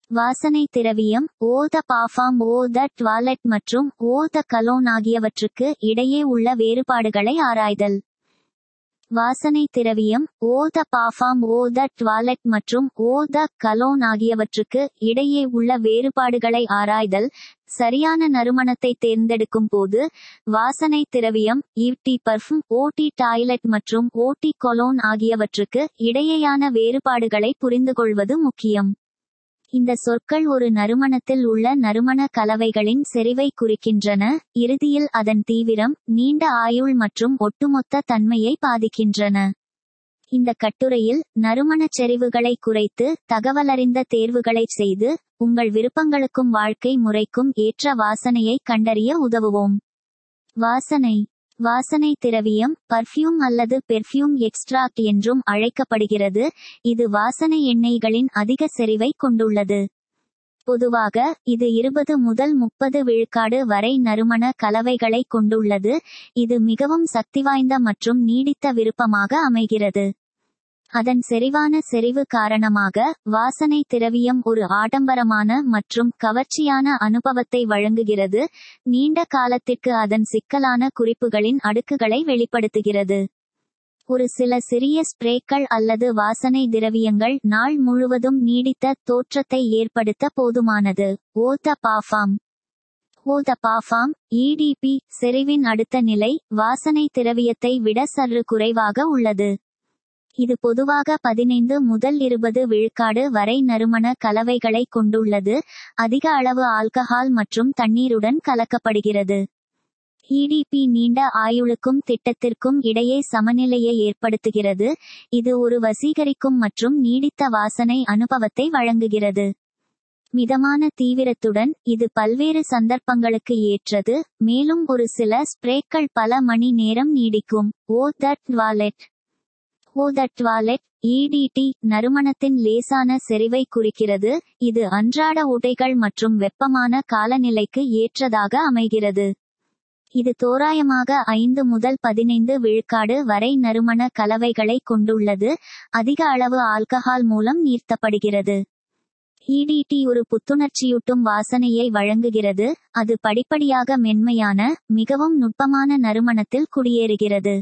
வாசனை திரவியம் ஓ de parfum eau த டுவாலெட் மற்றும் ஓ த கலோன் ஆகியவற்றுக்கு இடையே உள்ள வேறுபாடுகளை ஆராய்தல். வாசனை திரவியம் ஓ த பர்ஃப்யூம் ஓ த டுவாலெட் மற்றும் ஓ த கலோன் ஆகியவற்றுக்கு இடையே உள்ள வேறுபாடுகளை ஆராய்தல். சரியான நறுமணத்தை தேர்ந்தெடுக்கும் போது வாசனை திரவியம் ஈவ்டி பர்ஃப்யூம் ஓடி டாய்லெட் மற்றும் ஓடி கொலோன் ஆகியவற்றுக்கு இடையேயான வேறுபாடுகளை புரிந்துகொள்வது முக்கியம். இந்த சொற்கள் ஒரு நறுமணத்தில் உள்ள நறுமண கலவைகளின் செறிவை குறிக்கின்றன, இறுதியில் அதன் தீவிரம், நீண்ட ஆயுள் மற்றும் ஒட்டுமொத்த தன்மையை பாதிக்கின்றன. இந்த கட்டுரையில் நறுமணச் செறிவுகளை குறைத்து தகவலறிந்த தேர்வுகளைச் செய்து உங்கள் விருப்பங்களுக்கும் வாழ்க்கை முறைக்கும் ஏற்ற வாசனையை கண்டறிய உதவுவோம். வாசனை வாசனை திரவியம் பர்ஃப்யூம் அல்லது பெர்ஃப்யூம் எக்ஸ்ட்ராக்ட் என்றும் அழைக்கப்படுகிறது. இது வாசனை எண்ணெய்களின் அதிக செறிவை கொண்டுள்ளது. பொதுவாக இது 20 முதல் 30 விழுக்காடு வரை நறுமண கலவைகளை கொண்டுள்ளது. இது மிகவும் சக்திவாய்ந்த மற்றும் நீடித்த விருப்பமாக அமைகிறது. அதன் செறிவான செறிவு காரணமாக வாசனை திரவியம் ஒரு ஆடம்பரமான மற்றும் கவர்ச்சியான அனுபவத்தை வழங்குகிறது, நீண்ட காலத்திற்கு அதன் சிக்கலான குறிப்புகளின் அடுக்குகளை வெளிப்படுத்துகிறது. ஒரு சில சிறிய ஸ்ப்ரேக்கள் அல்லது வாசனை திரவியங்கள் நாள் முழுவதும் நீடித்த தோற்றத்தை ஏற்படுத்த போதுமானது. Eau de parfum eau de parfum EDP செறிவின் அடுத்த நிலை வாசனை திரவியத்தை விட சற்று குறைவாக உள்ளது. இது பொதுவாக 15 முதல் 20 விழுக்காடு வரை நறுமண கலவைகளை கொண்டுள்ளது. அதிக அளவு ஆல்கஹால் மற்றும் தண்ணீருடன் கலக்கப்படுகிறது. EDP நீண்ட ஆயுளுக்கும் திட்டத்திற்கும் இடையே சமநிலையை ஏற்படுத்துகிறது. இது ஒரு வசீகரிக்கும் மற்றும் நீடித்த வாசனை அனுபவத்தை வழங்குகிறது. மிதமான தீவிரத்துடன் இது பல்வேறு சந்தர்ப்பங்களுக்கு ஏற்றது, மேலும் ஒரு சில ஸ்ப்ரேக்கள் பல மணி நேரம் நீடிக்கும். ஓ த டுவாலெட் ஓ த டுவாலெட் EDT நறுமணத்தின் லேசான செறிவை குறிக்கிறது. இது அன்றாட உடைகள் மற்றும் வெப்பமான காலநிலைக்கு ஏற்றதாக அமைகிறது. இது தோராயமாக 5 முதல் 15 விழுக்காடு வரை நறுமண கலவைகளை கொண்டுள்ளது. அதிக அளவு ஆல்கஹால் மூலம் நீர்த்தப்படுகிறது. EDT ஒரு புத்துணர்ச்சியூட்டும் வாசனையை வழங்குகிறது. அது படிப்படியாக மென்மையான, மிகவும் நுட்பமான நறுமணத்தில் குடியேறுகிறது.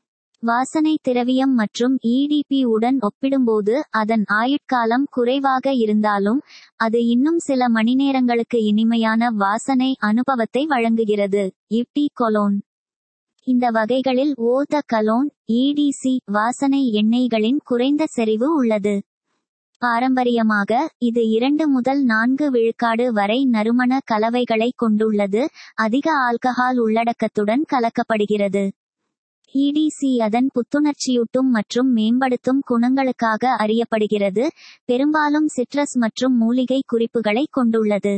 வாசனை திரவியம் மற்றும் EDP உடன் ஒப்பிடும்போது அதன் ஆயுட்காலம் குறைவாக இருந்தாலும் அது இன்னும் சில மணிநேரங்களுக்கு இனிமையான வாசனை அனுபவத்தை வழங்குகிறது. ஈவ்டி கொலோன் இந்த வகைகளில் ஓ த கலோன் EDC வாசனை எண்ணெய்களின் குறைந்த செறிவு உள்ளது. பாரம்பரியமாக இது 2 முதல் 4 விழுக்காடு வரை நறுமண கலவைகளை கொண்டுள்ளது. அதிக ஆல்கஹால் உள்ளடக்கத்துடன் கலக்கப்படுகிறது. EDC அதன் புத்துணர்ச்சியூட்டும் மற்றும் மேம்படுத்தும் குணங்களுக்காக அறியப்படுகிறது, பெரும்பாலும் சிட்ரஸ் மற்றும் மூலிகை குறிப்புகளை கொண்டுள்ளது.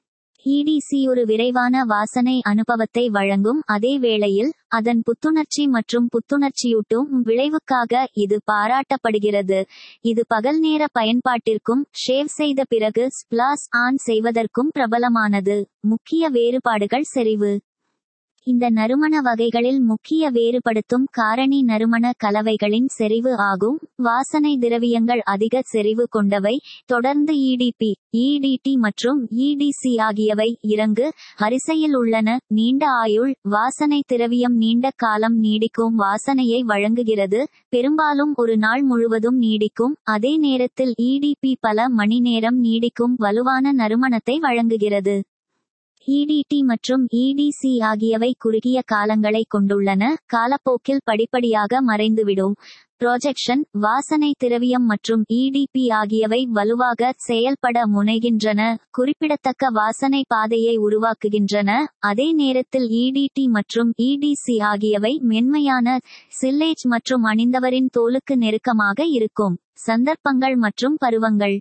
EDC ஒரு விரைவான வாசனை அனுபவத்தை வழங்கும் அதே வேளையில் அதன் புத்துணர்ச்சி மற்றும் புத்துணர்ச்சியூட்டும் விளைவுக்காக இது பாராட்டப்படுகிறது. இது பகல் நேர பயன்பாட்டிற்கும் ஷேவ் செய்த பிறகு ஸ்ப்ளாஸ் ஆன் செய்வதற்கும் பிரபலமானது. முக்கிய வேறுபாடுகள் செறிவு இந்த நறுமண வகைகளில் முக்கிய வேறுபடுத்தும் காரணி நறுமண கலவைகளின் செறிவு ஆகும். வாசனை திரவியங்கள் அதிக செறிவு கொண்டவை, தொடர்ந்து EDT மற்றும் EDC ஆகியவை இறங்கு வரிசையில் உள்ளன. நீண்ட ஆயுள் வாசனை திரவியம் நீண்ட காலம் நீடிக்கும் வாசனையை வழங்குகிறது, பெரும்பாலும் ஒரு நாள் முழுவதும் நீடிக்கும். அதே நேரத்தில் EDP பல மணி நேரம் நீடிக்கும் வலுவான நறுமணத்தை வழங்குகிறது. EDT மற்றும் EDC ஆகியவை குறுகிய காலங்களை கொண்டுள்ளன, காலப்போக்கில் படிப்படியாக மறைந்துவிடும். ப்ரொஜெக்ஷன் வாசனை திரவியம் மற்றும் EDP ஆகியவை வலுவாக செயல்பட முனைகின்றன, குறிப்பிடத்தக்க வாசனை பாதையை உருவாக்குகின்றன. அதே நேரத்தில் EDT மற்றும் EDC ஆகியவை மென்மையான சில்லேஜ் மற்றும் அணிந்தவரின் தோலுக்கு நெருக்கமாக இருக்கும். சந்தர்ப்பங்கள் மற்றும் பருவங்கள்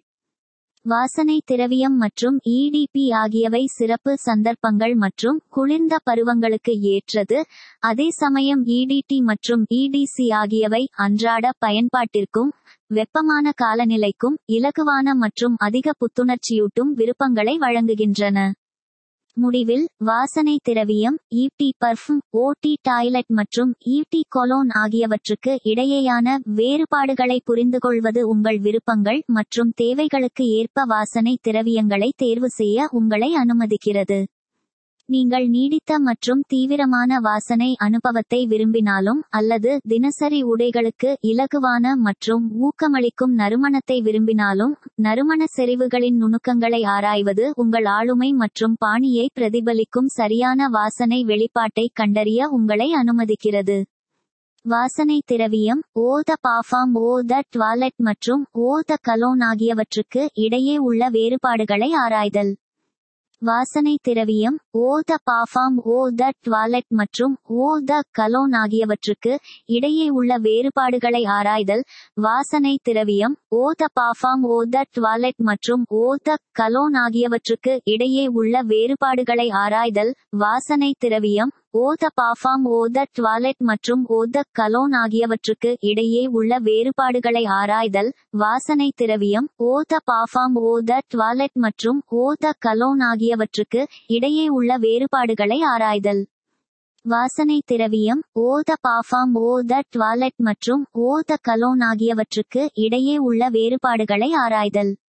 வாசனை திரவியம் மற்றும் EDP ஆகியவை சிறப்பு சந்தர்ப்பங்கள் மற்றும் குளிர்ந்த பருவங்களுக்கு ஏற்றது. அதே சமயம் EDT மற்றும் EDC ஆகியவை அன்றாட பயன்பாட்டிற்கும் வெப்பமான காலநிலைக்கும் இலகுவான மற்றும் அதிக புத்துணர்ச்சியூட்டும் விருப்பங்களை வழங்குகின்றன. முடிவில் வாசனை திரவியம் பர்ஃப்யூம், டாய்லெட் மற்றும் கொலோன் ஆகியவற்றுக்கு இடையேயான வேறுபாடுகளை புரிந்துகொள்வது உங்கள் விருப்பங்கள் மற்றும் தேவைகளுக்கு ஏற்ப வாசனை திரவியங்களை தேர்வு செய்ய உங்களை அனுமதிக்கிறது. நீங்கள் நீடித்த மற்றும் தீவிரமான வாசனை அனுபவத்தை விரும்பினாலும் அல்லது தினசரி உடைகளுக்கு இலகுவான மற்றும் ஊக்கமளிக்கும் நறுமணத்தை விரும்பினாலும், நறுமண செறிவுகளின் நுணுக்கங்களை ஆராய்வது உங்கள் ஆளுமை மற்றும் பாணியை பிரதிபலிக்கும் சரியான வாசனை வெளிப்பாட்டைக் கண்டறிய உங்களை அனுமதிக்கிறது. வாசனை திரவியம் பர்ஃப்யூம், டாய்லெட் மற்றும் கலோன் ஆகியவற்றுக்கு இடையே உள்ள வேறுபாடுகளை ஆராய்தல். வாசனை திரவியம் பர்ஃப்யூம், டாய்லெட் மற்றும் கலோன் ஆகியவற்றுக்கு இடையே உள்ள வேறுபாடுகளை ஆராய்தல். வாசனை திரவியம் பர்ஃப்யூம், டாய்லெட் மற்றும் கலோன் ஆகியவற்றுக்கு இடையே உள்ள வேறுபாடுகளை ஆராய்தல். வாசனை திரவியம் பர்ஃப்யூம், டாய்லெட் மற்றும் கலோன் ஆகியவற்றுக்கு இடையே உள்ள வேறுபாடுகளை ஆராய்தல். வாசனை திரவியம் பர்ஃப்யூம், டாய்லெட் மற்றும் கலோன் ஆகியவற்றுக்கு இடையே உள்ள வேறுபாடுகளை ஆராய்தல். வாசனை திரவியம் பர்ஃப்யூம், டாய்லெட் மற்றும் கலோன் ஆகியவற்றுக்கு இடையே உள்ள வேறுபாடுகளை ஆராய்தல்.